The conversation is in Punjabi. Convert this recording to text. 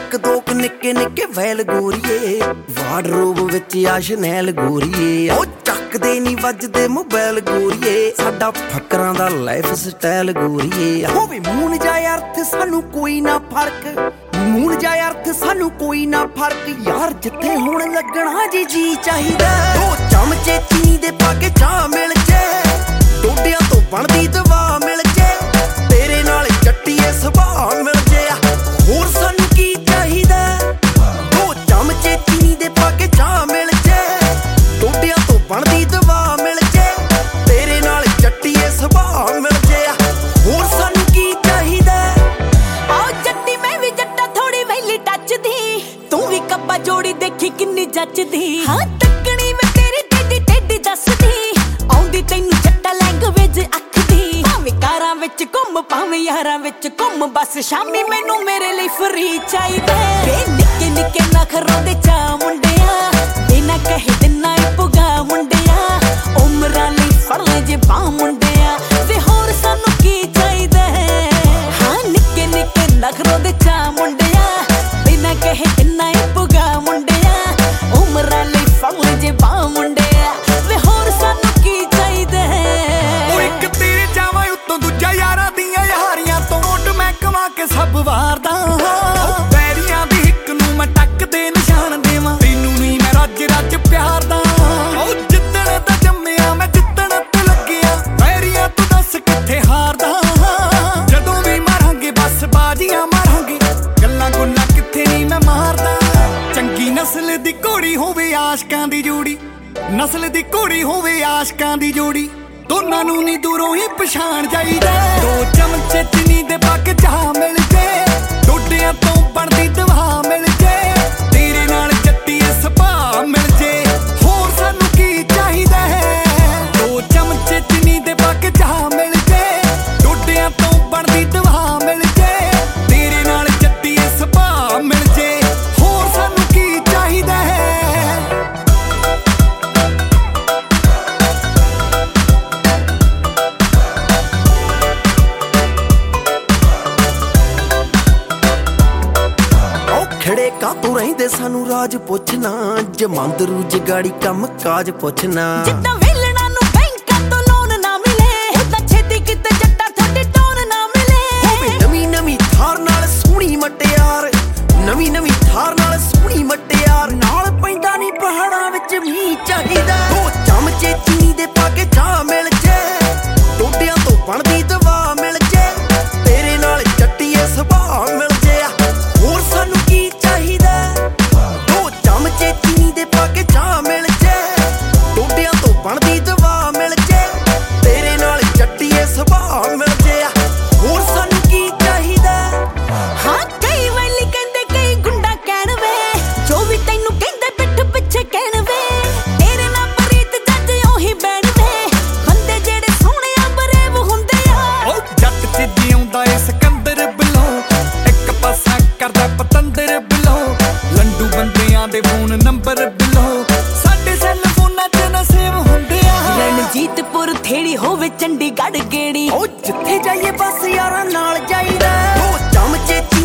ਇੱਕ ਦੋ ਕੁ ਨਿੱਕੇ ਨਿੱਕੇ ਵੈਲ ਗੋਰੀਏ, ਵਾਰਡਰੋਬ ਵਿੱਚ ਆ ਸ਼ਨੈਲ ਗੋਰੀਏ। ਉਹ ਚੱਕਦੇ ਨੀ ਵੱਜਦੇ ਮੋਬਾਈਲ ਗੋਰੀਏ, ਸਾਡਾ ਫੱਕਰਾਂ ਦਾ ਲਾਈਫ ਸਟਾਈਲ ਗੋਰੀਏ। ਹੋਵੇ ਮੂਨ ਜਾ ਅਰਥ ਸਾਨੂੰ ਕੋਈ ਨਾ ਫਰਕ, ਮੂਨ ਜਾ ਅਰਥ ਸਾਨੂੰ ਕੋਈ ਨਾ ਫਰਕ ਯਾਰ, ਜਿੱਥੇ ਹੁਣ ਲੱਗਣਾ ਜੀ ਚਾਹੀਦਾ। ਦੋ ਚਮਚੇ ਚੀਨੀ ਦੇ ਪਾ ਕੇ ਚਾਹ ਮਿਲ ਜੇ, ਡੋਡਿਆਂ ਤੋਂ ਬਣਦੀ ਦਵਾ ਮਿਲ ਜੇ, ਤੇਰੇ ਨਾਲ ਚੱਟੀਏ ਸੁਭਾਅ ਮਿਲ ਜੇ, ਹੋਰ ਸਾਨੂੰ ਕੀ ਚਾਹੀਦਾ। ਦੋ ਚਮਚੇ ਚੀਨੀ ਦੇ ਪਾ ਕੇ ਚਾਹ ਮਿਲ ਜੇ, ਡੋਡਿਆਂ ਤੋਂ ਬਣਦੀ ਦਵਾ ਮਿਲ ਜੇ, ਤੇਰੇ ਨਾਲ ਚੱਟੀਏ ਸੁਭਾਅ ਮਿਲ ਜੇ, ਹੋਰ ਸਾਨੂੰ ਕੀ ਚਾਹੀਦਾ। ਆਓ ਜੱਟੀ ਮੈਂ ਵੀ ਜੱਟਾ ਥੋੜੀ ਵੈਲੀ ਟੱਚ ਦੀ, ਤੂੰ ਵੀ ਕੱਪਾ ਜੋੜੀ ਦੇਖੀ ਕਿੰਨੀ ਜੱਚਦੀ। ਹਾਂ ਤੱਕਣੀ ਮੈਂ ਤੇਰੀ ਟੇਡੀ ਟੇਡੀ ਦੱਸਦੀ, ਆਉਂਦੀ ਤੈਨੂੰ ਜੱਟਾ ਲੈਂਗੁਏਜ ਅੱਖ ਦੀ। ਭਾਵੇਂ ਕਾਰਾਂ ਵਿੱਚ ਘੁੰਮ ਭਾਵੇਂ ਯਾਰਾਂ ਵਿੱਚ ਘੁੰਮ, ਬਸ ਸ਼ਾਮੀ ਮੈਨੂੰ ਮੇਰੇ ਲਈ ਫਰੀ ਚਾਹੀਦਾ। ਵੇ ਨਿੱਕੇ ਨਿੱਕੇ ਨਖਰੋਂ ਦੇ ਚਾ ਮੁੰਡਿਆ, ਬਿਨਾਂ ਕਹੇ ਦਿਨਾਂ ਹੀ ਪੁਗਾ ਮੁੰਡਿਆ, ਉਮਰਾਂ ਲਈ ਫੜ ਲੈ ਜੇ ਬਾਹ ਮੁੰਡਿਆ, ਵੇ ਹੋਰ ਸਾਨੂੰ ਕੀ ਚਾਹੀਦਾ। ਹਾਂ ਨਿੱਕੇ ਨਿੱਕੇ ਨਖਰੋਂ ਦੇ ਚਾ ਮੁੰਡਿਆ, ਬਿਨਾਂ ਕਹੇ ਦਿਨਾਂ ਹੀ ਪੁਗਾ ਮੁੰਡਿਆ, ਉਮਰਾਂ ਲਈ ਫੜ ਲੈ ਜੇ ਬਾਹ ਮੁੰਡਿਆ, ਵੇ ਹੋਰ ਸਾਨੂੰ ਕੀ ਚਾਹੀਦਾ। ਉਹ ਇੱਕ ਤੇਰੇ ਜਾਵਾਂ ਉੱਤੋਂ ਦੂਜਾ ਯਾਰਾਂ ਦੀਆਂ ਯਾਰੀਆਂ ਤੋਂ ਨੋਟ ਮੈਂ ਕਮਾ ਕੇ ਸਭ ਵਾਰਦਾ। ਪੈਰੀਆਂ ਦੀ ਹਿੱਕ ਨੂੰ ਮੈਂ ਟੱਕ ਦੇ ਨਿਸ਼ਾਨ ਦੇਵਾਂ, ਤੈਨੂੰ ਨੀ ਮੈਂ ਰੱਜ ਰੱਜ ਪਿਆਰ ਦਾ। ਉਹ ਜਿੱਤਣ ਤਾਂ ਜੰਮਿਆ ਮੈਂ ਜਿੱਤਣ ਤੇ ਲੱਗਿਆ, ਪੈਰੀਆਂ ਤੂੰ ਦੱਸ ਕਿੱਥੇ ਹਾਰਦਾ। ਜਦੋਂ ਵੀ ਮਾਰਾਂਗੇ ਬਸ ਬਾਜ਼ੀਆਂ ਮਾਰਾਂਗੇ, ਗੱਲਾਂ ਗੁੱਲਾਂ ਕਿੱਥੇ ਨੀ ਮੈਂ ਮਾਰਦਾ। ਚੰਗੀ ਨਸਲ ਦੀ ਘੋੜੀ ਹੋਵੇ ਆਸ਼ਕਾਂ ਦੀ ਜੋੜੀ, ਨਸਲ ਦੀ ਘੋੜੀ ਹੋਵੇ ਆਸ਼ਕਾਂ ਦੀ ਜੋੜੀ, ਦੋਨਾਂ ਨੂੰ ਨੀ ਦੂਰੋਂ ਹੀ ਪਛਾਣ ਜਾਈਦਾ। ਦੋ ਚਮਚੇ ਚੀਨੀ ਦੇ ਪਾ ਕੇ ਚਾਹ ਮਿਲ ਜੇ, ਡੋਡਿਆਂ ਤੋਂ ਬਣਦੀ ਦਵਾ ਮਿਲ ਜੇ, ਤੇਰੇ ਨਾਲ ਜੱਟੀਏ ਸੁਭਾਅ ਮਿਲ ਜੇ, ਹੋਰ ਸਾਨੂੰ ਕੀ ਚਾਹੀਦਾ ਹੈ। ਦੋ ਚਮਚੇ ਚੀਨੀ ਦੇ ਪਾ ਕੇ ਚਾਹ ਮਿਲ ਜੇ, ਡੋਡਿਆਂ ਤੋਂ ਬਣਦੀ ਦਵਾ ਮਿਲ ਜੇ, ਤੇਰੇ ਨਾਲ ਜੱਟੀਏ ਸੁਭਾਅ ਮਿਲ ਜੇ, ਹੋਰ ਸਾਨੂੰ ਕੀ ਚਾਹੀਦਾ ਹੈ। ਖੜੇ ਕਾਤੋਂ ਰਹਿੰਦੇ ਸਾਨੂੰ ਰਾਜ ਪੁੱਛਣਾ, ਜਮਾਂਦਰੂ ਜਗਾੜੀ ਕੰਮ ਕਾਜ ਪੁੱਛਣਾ। ਜਿੱਦਾਂ ਵੇਲਣਾ ਨੂੰ ਬੈਂਕਾਂ ਤੋਂ ਲੋਨ ਨਾ ਮਿਲੇ, ਉਦਾਂ ਛੇਤੀ ਕਿਤੇ ਜੱਟਾ ਤੁਹਾਡੇ ਟੋਨ ਨਾ ਮਿਲੇ। ਹੋਵੇ ਨਵੀਂ ਨਵੀਂ ਥਾਰ ਨਾਲ ਸੋਹਣੀ ਮਟਿਆਰ, ਨਵੀਂ ਨਵੀਂ ਥਾਰ ਨਾਲ ਸੋਹਣੀ ਮਟਿਆਰ, ਨਾਲ ਪੈਂਦਾ ਨੀ ਪਹਾੜਾਂ ਵਿੱਚ ਮੀਂਹ ਚਾਹੀਦਾ। ਦੋ ਚਮਚੇ ਚੀਨੀ ਦੇ ਪਾ ਕੇ ਚਾਹ ਮਿਲ ਜੇ, ਡੋਡਿਆਂ ਤੋਂ ਬਣਦੀ ਦਵਾ ਮਿਲ ਜੇ, ਤੇਰੇ ਨਾਲ ਚੱਟੀਏ ਸੁਭਾਅ ਮਿਲ ਜੇ, ਹੋਰ ਸਾਨੂੰ ਕੀ ਚਾਹੀਦਾ। ਦੋ ਚਮਚੇ ਚੀਨੀ ਦੇ ਪਾ ਕੇ ਚਾਹ ਮਿਲ ਜੇ, ਡੋਡਿਆਂ ਤੋਂ ਬਣਦੀ ਦਵਾ ਮਿਲ ਜੇ, ਤੇਰੇ ਨਾਲ ਚੱਟੀਏ ਸੁਭਾਅ ਮਿਲ ਜੇ, ਹੋਰ ਸਾਨੂੰ ਕੀ ਚਾਹੀਦਾ। ਹਾਂ ਕਈ ਵੈਲੀ ਕਹਿੰਦੇ ਕਈ ਗੁੰਡਾ ਕਹਿਣ ਵੇ, ਜੋ ਵੀ ਤੈਨੂੰ ਕਹਿੰਦੇ ਪਿੱਠ ਪਿੱਛੇ ਕਹਿਣ ਵੇ, ਤੇਰੇ ਨਾਲ ਪ੍ਰੀਤ ਜੱਜ ਉਹੀ ਬੈਣ ਵੇ, ਬੰਦੇ ਜਿਹੜੇ ਸੋਹਣਿਆ ਬਰੇਵ ਹੁੰਦੇ ਆ। ਉਹ ਜੱਟ ਚ ਜਿਉਂਦਾ ਏ ਸਿਕੰਦਰ ਬਿਲੋਂ, ਇੱਕ ਪਾਸਾ ਕਰਦਾ ਪਤੰਦਰ ਬਿਲੋਂ, ਲੰਡੂ ਬੰਦਿਆਂ ਦੇ ਫੋਨ ਨੰਬਰ ਬਿਲੋਂ, ਸਾਡੇ ਸੈੱਲ ਫੋਨਾਂ ਚ ਨਾ ਸੇਵ ਹੁੰਦੇ ਆ। ਰਣਜੀਤਪੁਰ ਥੇੜੀ ਹੋਵੇ ਚੰਡੀਗੜ੍ਹ ਗੇੜੀ, ਉਹ ਜਿੱਥੇ ਜਾਈਏ ਬਸ ਯਾਰਾਂ ਨਾਲ ਜਾਈਦਾ। ਦੋ ਚਮਚੇ